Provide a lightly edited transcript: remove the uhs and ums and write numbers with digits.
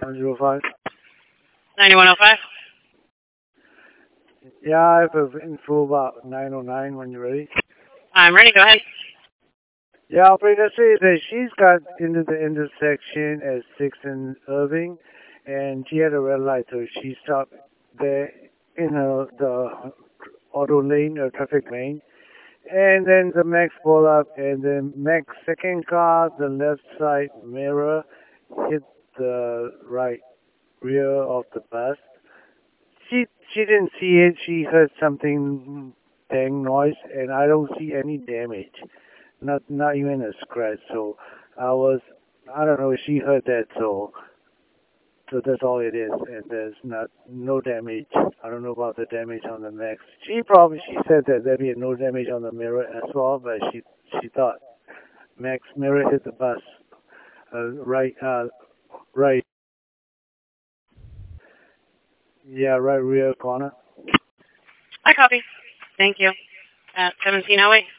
105. 9105. Yeah, I have info about 909 when you're ready. I'm ready. Go ahead. Yeah, operator says that she's got into the intersection at 6 and Irving, and she had a red light, so she stopped there in the auto lane or traffic lane. And then the Max pulled up, and then Max second car, the left side mirror hit the right rear of the bus. She didn't see it. She heard something bang noise, and I don't see any damage, not even a scratch. So I don't know. She heard that, so that's all it is, and there's no damage. I don't know about the damage on the Max. She said that there'd be no damage on the mirror as well, but she thought Max mirror hit the bus right, yeah, right rear corner. I copy. Thank you. At 1708.